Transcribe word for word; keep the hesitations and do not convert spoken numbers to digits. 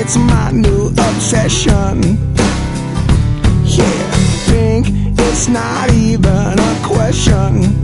it's my new obsession. Yeah, pink, it's not even a question.